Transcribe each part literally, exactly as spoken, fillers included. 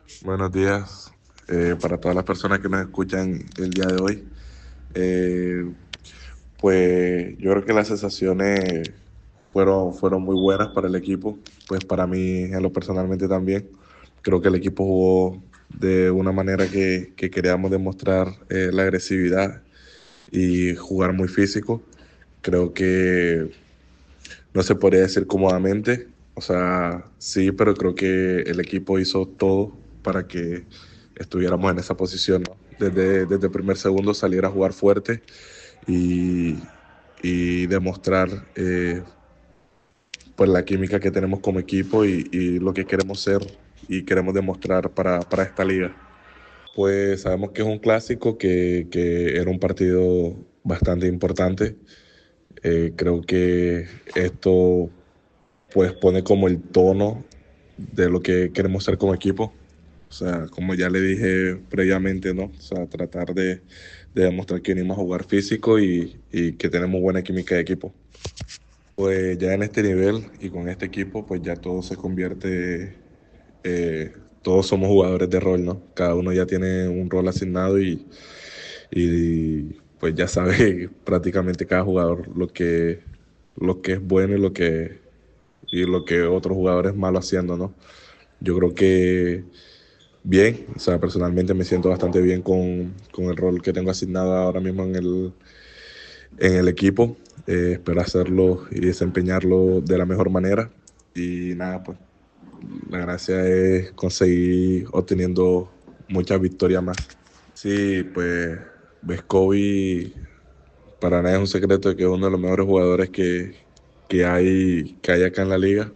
Buenos días eh, para todas las personas que nos escuchan el día de hoy. Eh, pues yo creo que las sensaciones fueron, fueron muy buenas para el equipo, pues para mí en lo personalmente también. Creo que el equipo jugó de una manera que, que queríamos demostrar eh, la agresividad y jugar muy físico. Creo que no se podría decir cómodamente, o sea, sí, pero creo que el equipo hizo todo para que estuviéramos en esa posición, ¿no? Desde, desde el primer segundo salir a jugar fuerte y, y demostrar eh, pues la química que tenemos como equipo y, y lo que queremos ser y queremos demostrar para, para esta liga. Pues sabemos que es un clásico, que, que era un partido bastante importante. Eh, creo que esto pues pone como el tono de lo que queremos ser como equipo. O sea, como ya le dije previamente, ¿no? O sea, tratar de, de demostrar que venimos a jugar físico y, y que tenemos buena química de equipo. Pues ya en este nivel y con este equipo, pues ya todo se convierte, eh, todos somos jugadores de rol, ¿no? Cada uno ya tiene un rol asignado y, y pues ya sabe prácticamente cada jugador lo que, lo que es bueno y lo que, y lo que otro jugador es malo haciendo, ¿no? Yo creo que bien, o sea, personalmente me siento bastante bien con, con el rol que tengo asignado ahora mismo en el, en el equipo. Eh, espero hacerlo y desempeñarlo de la mejor manera. Y nada, pues la gracia es conseguir obteniendo muchas victorias más. Sí, pues Vescovi para nada es un secreto de que es uno de los mejores jugadores que, que hay, que hay acá en la liga.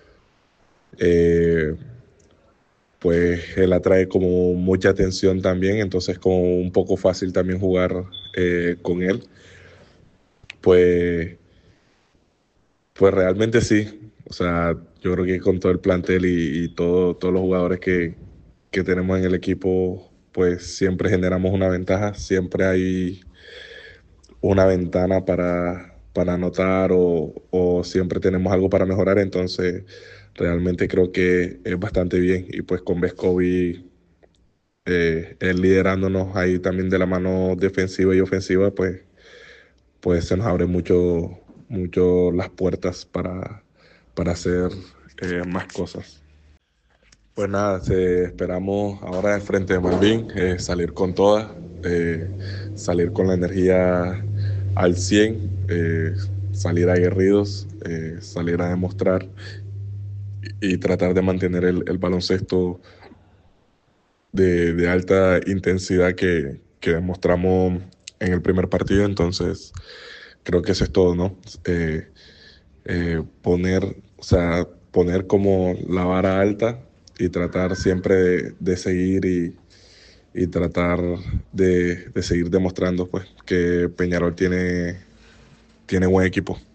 Eh, pues él atrae como mucha atención también, entonces como un poco fácil también jugar eh, con él. Pues, pues realmente sí, o sea, yo creo que con todo el plantel y, y todo, todos los jugadores que, que tenemos en el equipo, pues siempre generamos una ventaja, siempre hay una ventana para, para anotar o, o siempre tenemos algo para mejorar, entonces realmente creo que es bastante bien. Y pues con Vescovi eh, él liderándonos ahí también de la mano defensiva y ofensiva, pues, pues se nos abren mucho, mucho las puertas para, para hacer eh, más cosas. Pues nada, se- esperamos ahora en frente de Malvin eh, salir con todas, eh, salir con la energía al cien, eh, salir aguerridos, eh, salir a demostrar y, y tratar de mantener el, el baloncesto de, de alta intensidad que, que demostramos en el primer partido. Entonces, creo que eso es todo, ¿no? Eh, eh, poner, o sea, poner como la vara alta y tratar siempre de, de seguir y, y tratar de, de seguir demostrando pues que Peñarol tiene, tiene buen equipo.